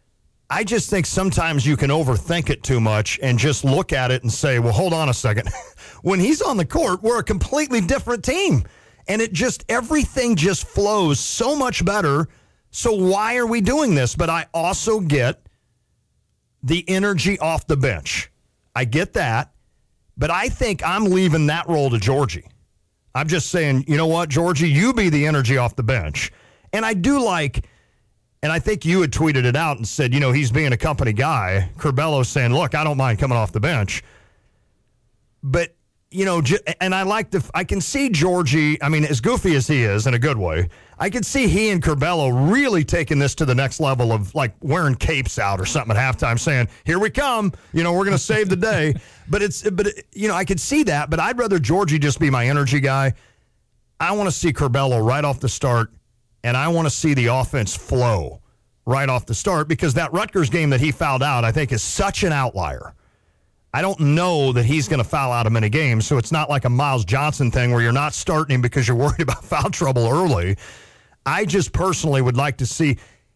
I just think sometimes you can overthink it too much and just look at it and say, well, hold on a second. When he's on the court, we're a completely different team. And it just, everything just flows so much better. So why are we doing this? But I also get the energy off the bench. I get that. But I think I'm leaving that role to Georgie. I'm just saying, you know what, Georgie, you be the energy off the bench. And I do like, and I think you had tweeted it out and said, you know, he's being a company guy. Curbelo saying, look, I don't mind coming off the bench. But, you know, and I like the, I can see Georgie, I mean, as goofy as he is in a good way, I can see he and Curbelo really taking this to the next level of like wearing capes out or something at halftime saying, here we come, you know, we're going to save the day. But it's, but it, you know, I could see that, but I'd rather Georgie just be my energy guy. I want to see Curbelo right off the start, and I want to see the offense flow right off the start, because that Rutgers game that he fouled out, I think, is such an outlier. I don't know that he's going to foul out of many games, so it's not like a Miles Johnson thing where you're not starting him because you're worried about foul trouble early. I just personally would like to see,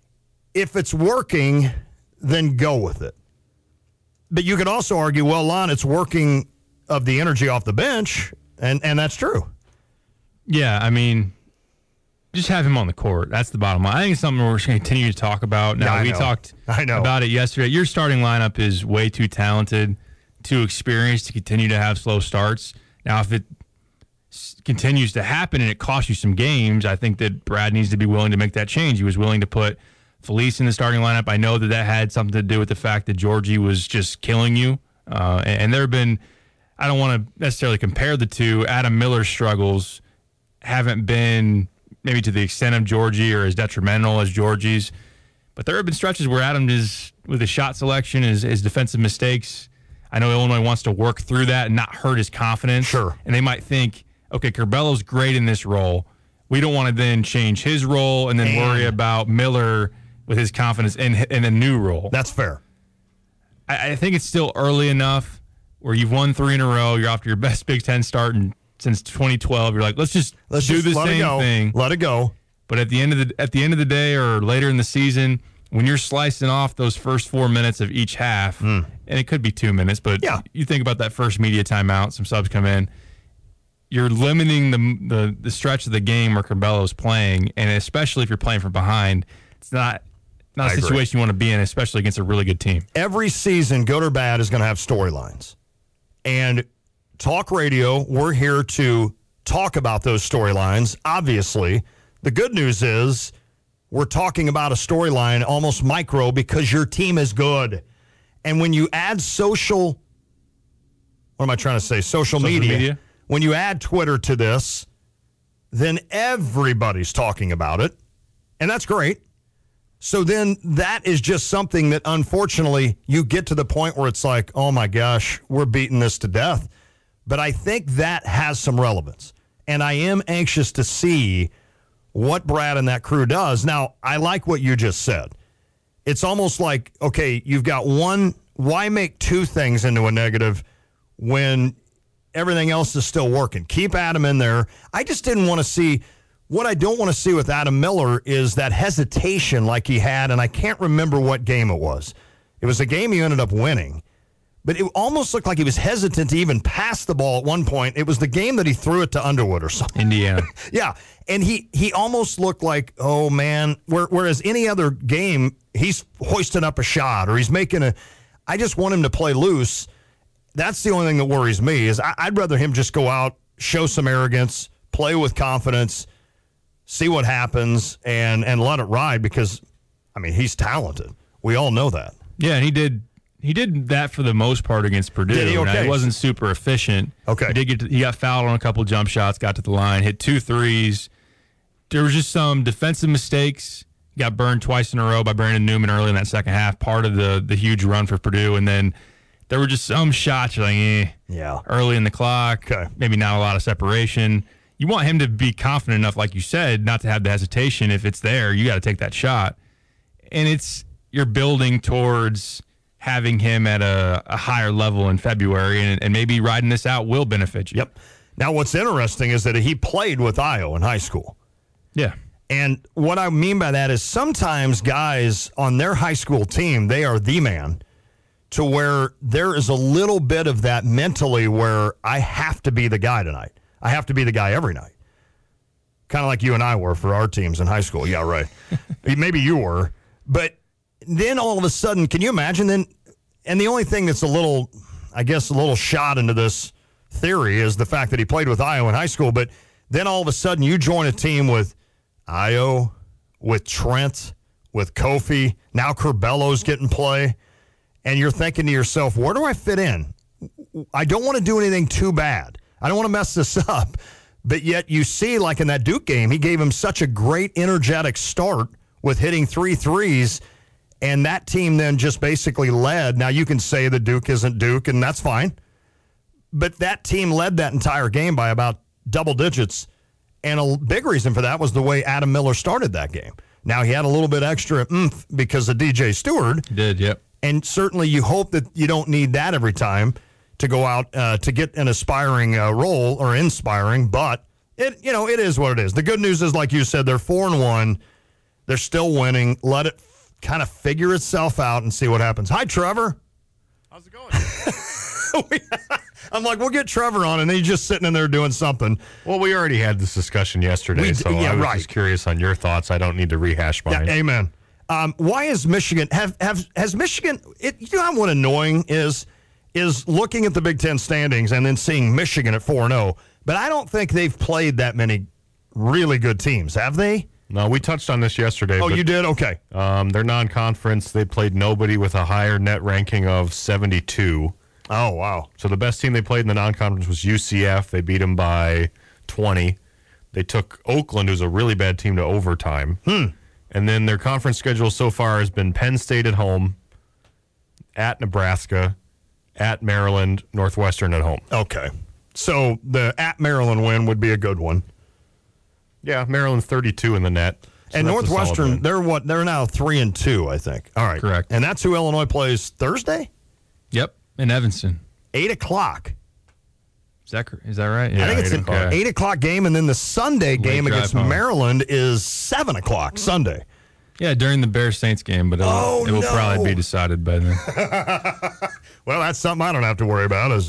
if it's working, then go with it. But you could also argue, well, Lon, it's working of the energy off the bench, and, and that's true. Yeah, I mean, just have him on the court. That's the bottom line. I think it's something we're going to continue to talk about. Now, yeah, we know. talked I know. about it yesterday. Your starting lineup is way too talented, too experienced to continue to have slow starts. Now, if it s- continues to happen and it costs you some games, I think that Brad needs to be willing to make that change. He was willing to put Felice in the starting lineup. I know that that had something to do with the fact that Georgie was just killing you. Uh, and, and there have been, I don't want to necessarily compare the two. Adam Miller's struggles haven't been maybe to the extent of Georgie or as detrimental as Georgie's. But there have been stretches where Adam is, with his shot selection, his, his defensive mistakes, I know Illinois wants to work through that and not hurt his confidence. Sure. And they might think, okay, Curbelo's great in this role. We don't want to then change his role and then and worry about Miller with his confidence in, in a new role. That's fair. I, I think it's still early enough where you've won three in a row. You're off to your best Big Ten start in, since twenty twelve. You're like, let's just let's do just the let same it go. thing. Let it go. But at the end of the at the end of the day, or later in the season, when you're slicing off those first four minutes of each half, mm. and it could be two minutes, but yeah. you think about that first media timeout, some subs come in, you're limiting the the, the stretch of the game where Curbelo's playing, and especially if you're playing from behind, it's not not a I situation agree. you want to be in, especially against a really good team. Every season, good or bad, is going to have storylines. And talk radio, we're here to talk about those storylines. Obviously, the good news is we're talking about a storyline almost micro because your team is good. And when you add social, what am I trying to say? Social, Social media. media. When you add Twitter to this, then everybody's talking about it. And that's great. So then that is just something that, unfortunately, you get to the point where it's like, oh, my gosh, we're beating this to death. But I think that has some relevance. And I am anxious to see what Brad and that crew does. Now, I like what you just said. It's almost like, okay, you've got one. Why make two things into a negative when everything else is still working? Keep Adam in there. I just didn't want to see. What I don't want to see with Adam Miller is that hesitation like he had, and I can't remember what game it was. It was a game he ended up winning, but it almost looked like he was hesitant to even pass the ball at one point. It was the game that he threw it to Underwood or something. Indiana. Yeah, and he he almost looked like, oh, man, whereas any other game, he's hoisting up a shot or he's making a – I just want him to play loose. That's the only thing that worries me is I, I'd rather him just go out, show some arrogance, play with confidence, see what happens, and and let it ride because, I mean, he's talented. We all know that. Yeah, and he did he did that for the most part against Purdue. Did he? Okay. Now, he wasn't super efficient. Okay. He did get to, he got fouled on a couple jump shots, got to the line, hit two threes. There was just some defensive mistakes. Got burned twice in a row by Brandon Newman early in that second half, part of the the huge run for Purdue. And then there were just some shots you're like, eh, yeah, early in the clock, okay. Maybe not a lot of separation. You want him to be confident enough, like you said, not to have the hesitation. If it's there, you got to take that shot. And it's you're building towards having him at a, a higher level in February, and, and maybe riding this out will benefit you. Yep. Now, what's interesting is that he played with Io in high school. Yeah. And what I mean by that is sometimes guys on their high school team, they are the man to where there is a little bit of that mentally where I have to be the guy tonight. I have to be the guy every night. Kind of like you and I were for our teams in high school. Yeah, right. Maybe you were. But then all of a sudden, can you imagine then? And the only thing that's a little, I guess, a little shot into this theory is the fact that he played with Io in high school. But then all of a sudden you join a team with Io, with Trent, with Kofi. Now Curbello's getting play. And you're thinking to yourself, where do I fit in? I don't want to do anything too bad. I don't want to mess this up. But yet you see, like in that Duke game, he gave him such a great, energetic start with hitting three threes, and that team then just basically led. Now, you can say that Duke isn't Duke, and that's fine. But that team led that entire game by about double digits, and a big reason for that was the way Adam Miller started that game. Now, he had a little bit extra oomph because of D J Stewart. He did, yep. And certainly you hope that you don't need that every time to go out uh, to get an aspiring uh, role or inspiring, but it you know it is what it is. The good news is, like you said, they're four and one. They're still winning. Let it f- kind of figure itself out and see what happens. Hi, Trevor. How's it going? I'm like, we'll get Trevor on, and he's just sitting in there doing something. Well, we already had this discussion yesterday, We d- so yeah, I was right. just curious on your thoughts. I don't need to rehash mine. Yeah, amen. Um, why is Michigan have have has Michigan? It, you know what annoying is is looking at the Big Ten standings and then seeing Michigan at four and zero. But I don't think they've played that many really good teams, have they? No, we touched on this yesterday. Oh, but, you did? Okay. Um, they're non-conference. They played nobody with a higher net ranking of seventy-two. Oh, wow. So the best team they played in the non-conference was U C F. They beat them by twenty. They took Oakland, who's a really bad team, to overtime. Hmm. And then their conference schedule so far has been Penn State at home, at Nebraska, at Maryland, Northwestern at home. Okay. So the at Maryland win would be a good one. Yeah, Maryland's thirty-two in the net. So and that's a solid Northwestern, win. they're what? They're now three and two, I think. All right. Correct. And that's who Illinois plays Thursday? Yep, in Evanston. Eight o'clock. Is that is that right? I think it's eight an o'clock. eight o'clock game, and then the Sunday game drive against home. Maryland is seven o'clock Sunday. Yeah, during the Bears Saints game, but it'll, Oh, it will no. probably be decided by then. Well, that's something I don't have to worry about. Is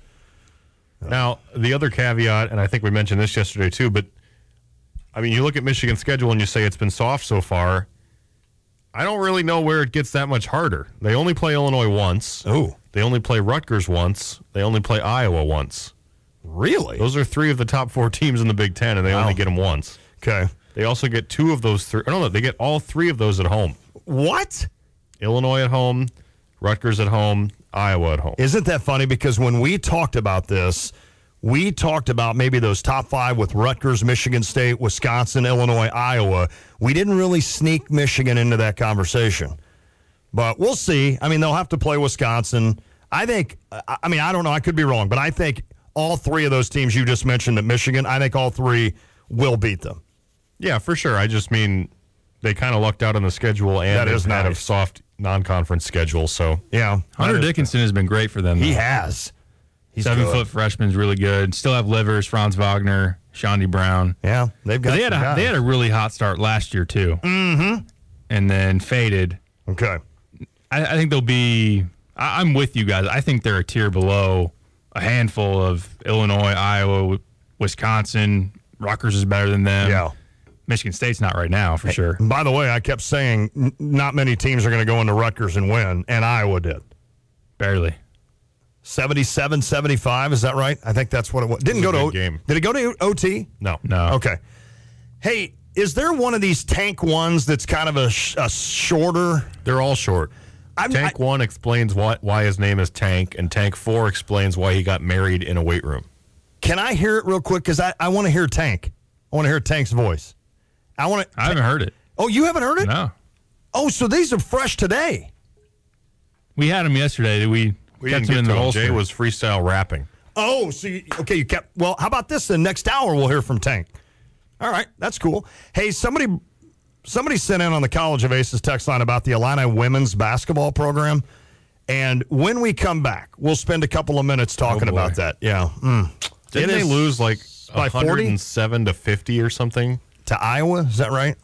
Now, the other caveat, and I think we mentioned this yesterday too, but I mean, you look at Michigan's schedule and you say it's been soft so far. I don't really know where it gets that much harder. They only play Illinois once. Oh. They only play Rutgers once. They only play Iowa once. Really? Those are three of the top four teams in the Big Ten, and they Wow. only get them once. Okay. They also get two of those three. No, no, they get all three of those at home. What? Illinois at home, Rutgers at home, Iowa at home. Isn't that funny? Because when we talked about this, we talked about maybe those top five with Rutgers, Michigan State, Wisconsin, Illinois, Iowa. We didn't really sneak Michigan into that conversation. But we'll see. I mean, they'll have to play Wisconsin. I think, I mean, I don't know. I could be wrong. But I think all three of those teams you just mentioned at Michigan, I think all three will beat them. Yeah, for sure. I just mean they kind of lucked out on the schedule, and that is had nice. a soft non-conference schedule. So yeah, Hunter Dickinson has been great for them. He though. has. He's Seven good. foot freshman's really good. Still have Livers, Franz Wagner, Shondy Brown. Yeah, they've got. They had a guys. they had a really hot start last year too. Mm-hmm. And then faded. Okay. I, I think they'll be. I, I'm with you guys. I think they're a tier below a handful of Illinois, Iowa, Wisconsin. Rutgers is better than them. Yeah. Michigan State's not right now, for sure. By the way, I kept saying n- not many teams are going to go into Rutgers and win, and Iowa did. Barely. seventy-seven seventy-five, is that right? I think that's what it was. Didn't It go was a to good game. Did it go to O T? No. No. Okay. Hey, is there one of these tank ones that's kind of a, sh- a shorter? They're all short. I'm, Tank I, one explains what, why his name is Tank, and Tank four explains why he got married in a weight room. Can I hear it real quick? Because I, I want to hear Tank. I want to hear Tank's voice. I want to. I haven't heard it. Oh, you haven't heard it? No. Oh, so these are fresh today. We had him yesterday. We, We kept didn't him in get the to him. holster. Jay was freestyle rapping. Oh, so you, okay, you kept. Well, how about this? The next hour we'll hear from Tank. All right, that's cool. Hey, somebody, somebody sent in on the College of Aces text line about the Illini women's basketball program, and when we come back, we'll spend a couple of minutes talking Oh, boy. about that. Yeah. Mm. Didn't It they is lose like by one hundred seven to fifty or something? to Iowa? Is that right?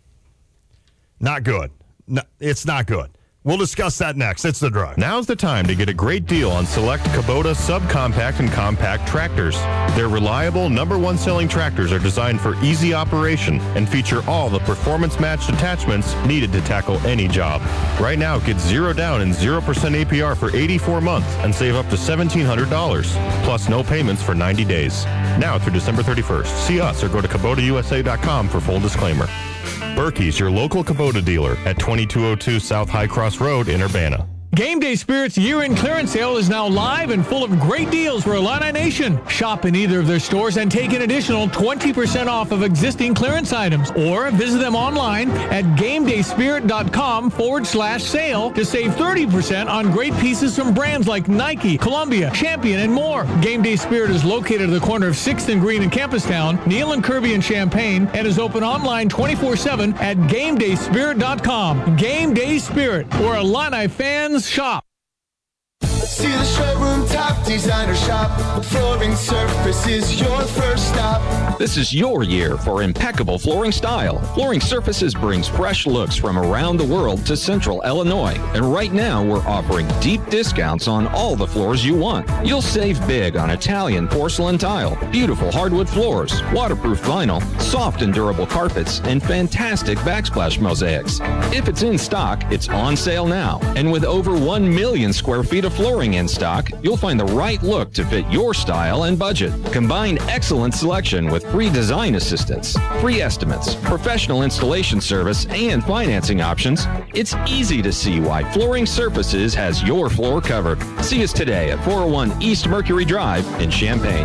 Not good. No, it's not good. We'll discuss that next. It's The Drive. Now's the time to get a great deal on select Kubota subcompact and compact tractors. Their reliable number one selling tractors are designed for easy operation and feature all the performance-matched attachments needed to tackle any job. Right now, get zero down and zero percent A P R for eighty-four months and save up to seventeen hundred dollars, plus no payments for ninety days. Now through December thirty-first. See us or go to Kubota U S A dot com for full disclaimer. Berkey's, your local Kubota dealer at twenty-two oh two South High Cross Road in Urbana. Game Day Spirits year-end clearance sale is now live and full of great deals for Illini Nation. Shop in either of their stores and take an additional twenty percent off of existing clearance items. Or visit them online at gamedayspirit.com forward slash sale to save thirty percent on great pieces from brands like Nike, Columbia, Champion, and more. Game Day Spirit is located at the corner of sixth and Green in Campustown, Neal and Kirby in Champaign, and is open online twenty-four seven at gamedayspirit dot com. Game Day Spirit, where Illini fans shop. See the showroom top designer shop. Flooring Surface is your first stop. This is your year for impeccable flooring style. Flooring Surfaces brings fresh looks from around the world to Central Illinois. And right now, we're offering deep discounts on all the floors you want. You'll save big on Italian porcelain tile, beautiful hardwood floors, waterproof vinyl, soft and durable carpets, and fantastic backsplash mosaics. If it's in stock, it's on sale now. And with over one million square feet of flooring in stock, you'll find the right look to fit your style and budget. Combine excellent selection with free design assistance, free estimates, professional installation service, and financing options. It's easy to see why Flooring Surfaces has your floor covered. See us today at four oh one East Mercury Drive in Champaign.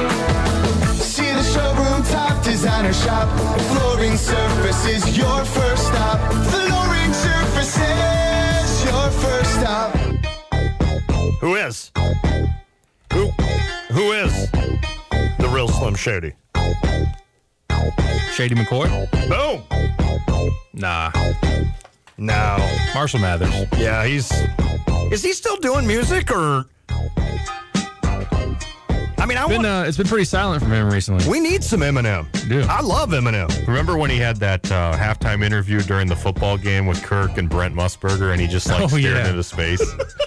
See the showroom top designer shop. Flooring Surfaces your first stop. Flooring Surfaces your first stop. Who is? Who? Who is the real Slim Shady? Shady McCoy? Boom. Nah. No. Marshall Mathers. Yeah, he's. Is he still doing music or? I mean, I It's been, want. uh, it's been pretty silent from him recently. We need some Eminem. do. I love Eminem. Remember when he had that uh, halftime interview during the football game with Kirk and Brent Musburger, and he just like Oh, stared yeah. into space?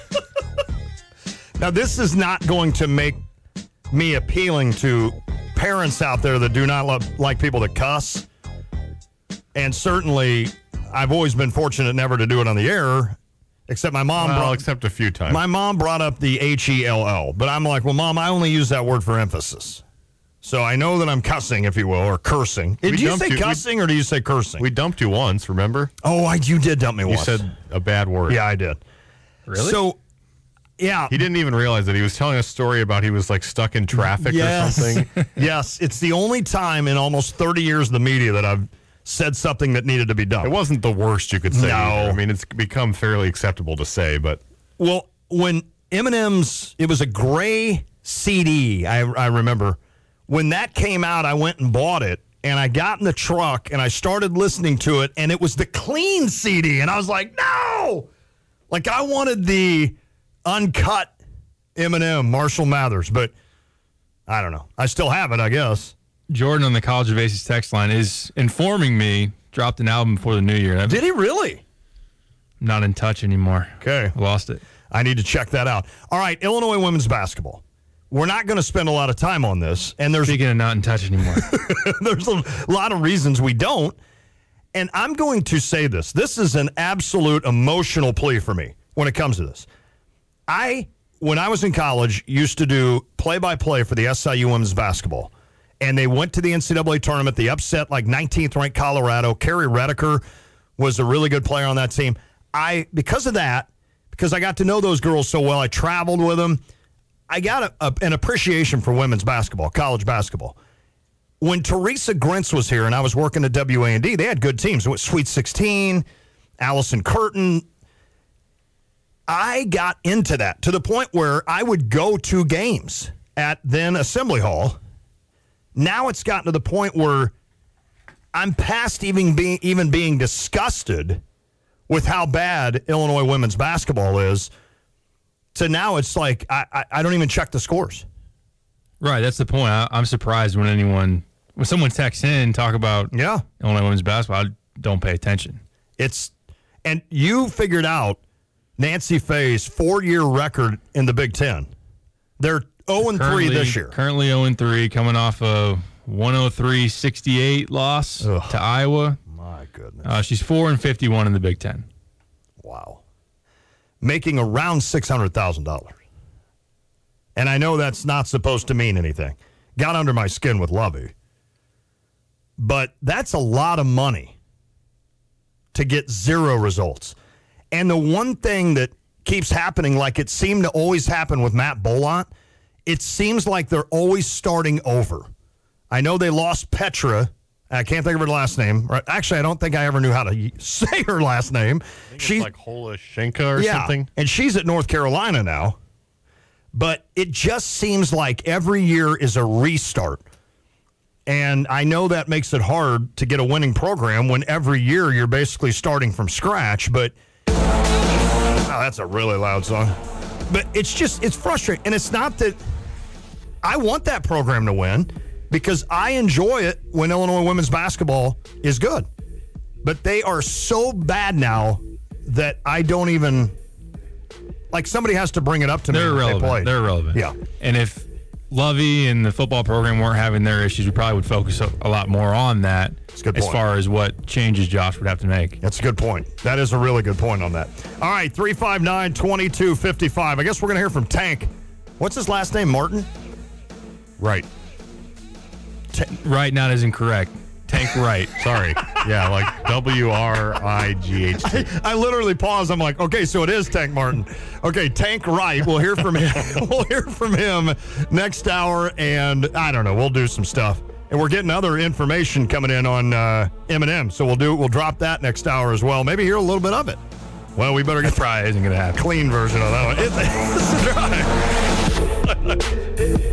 Now, this is not going to make me appealing to parents out there that do not love, like people that cuss. And certainly, I've always been fortunate never to do it on the air, except my mom well, brought except a few times. my mom brought up the H E L L. But I'm like, well, Mom, I only use that word for emphasis. So I know that I'm cussing, if you will, or cursing. Did you say cussing or do you say cursing? We dumped you once, remember? Oh, I, you did dump me you once. You said a bad word. Yeah, I did. Really? So, yeah. He didn't even realize that. He was telling a story about he was like stuck in traffic yes. or something. Yes. It's the only time in almost thirty years of the media that I've said something that needed to be done. It wasn't the worst you could say. No. Either. I mean, it's become fairly acceptable to say, but. Well, when Eminem's, it was a gray C D, I, I remember. When that came out, I went and bought it, and I got in the truck, and I started listening to it, and it was the clean C D, and I was like, no! Like, I wanted the uncut Eminem, Marshall Mathers, but I don't know. I still have it, I guess. Jordan on the College of Aces text line is informing me dropped an album before the new year. I'm Did he really? not in touch anymore. Okay. Lost it. I need to check that out. All right, Illinois women's basketball. We're not going to spend a lot of time on this. And there's Speaking of not in touch anymore. there's a lot of reasons we don't. And I'm going to say this. This is an absolute emotional plea for me when it comes to this. I, when I was in college, used to do play-by-play for the S I U women's basketball. And they went to the N C double A tournament. They upset like nineteenth ranked Colorado. Carrie Rediker was a really good player on that team. I, because of that, because I got to know those girls so well, I traveled with them. I got a, a, an appreciation for women's basketball, college basketball. When Teresa Grintz was here and I was working at W A N D, they had good teams. It was Sweet sixteen, Allison Curtin. I got into that to the point where I would go to games at then Assembly Hall. Now it's gotten to the point where I'm past even being, even being disgusted with how bad Illinois women's basketball is. So now it's like I, I, I don't even check the scores. Right, that's the point. I, I'm surprised when anyone, when someone texts in, talk about yeah. Illinois women's basketball, I don't pay attention. It's, and you figured out Nancy Faye's four-year record in the Big Ten. They're oh and three this year. Currently oh and three, coming off a one oh three sixty-eight loss Ugh. to Iowa. My goodness. Uh, she's four and fifty-one in the Big Ten. Wow. Making around six hundred thousand dollars. And I know that's not supposed to mean anything. Got under my skin with Lovey. But that's a lot of money to get zero results. And the one thing that keeps happening, like it seemed to always happen with Matt Bolant, it seems like they're always starting over. I know they lost Petra. I can't think of her last name. Right? Actually, I don't think I ever knew how to say her last name. She's like Holoshenka or yeah, something. And she's at North Carolina now. But it just seems like every year is a restart. And I know that makes it hard to get a winning program when every year you're basically starting from scratch. But oh, that's a really loud song. But it's just, it's frustrating. And it's not that I want that program to win, because I enjoy it when Illinois women's basketball is good. But they are so bad now that I don't even, like somebody has to bring it up to They're me. irrelevant. They play. They're irrelevant. Yeah. And if Lovey and the football program weren't having their issues, we probably would focus a, a lot more on that a good as point. far as what changes Josh would have to make. That's a good point. That is a really good point on that. All right, three five nine, two two five five. I guess we're going to hear from Tank. What's his last name, Martin? Right. T- right, not as incorrect. Tank Right. Sorry. Yeah, like W R I G H T. I, I literally paused. I'm like, okay, so it is Tank Martin. Okay, Tank Right. We'll hear from him. We'll hear from him next hour, and I don't know. We'll do some stuff. And we're getting other information coming in on uh, Eminem, so we'll do. We'll drop that next hour as well. Maybe hear a little bit of it. Well, we better get that probably isn't going to happen. Clean version of that one. It's, it's the drive.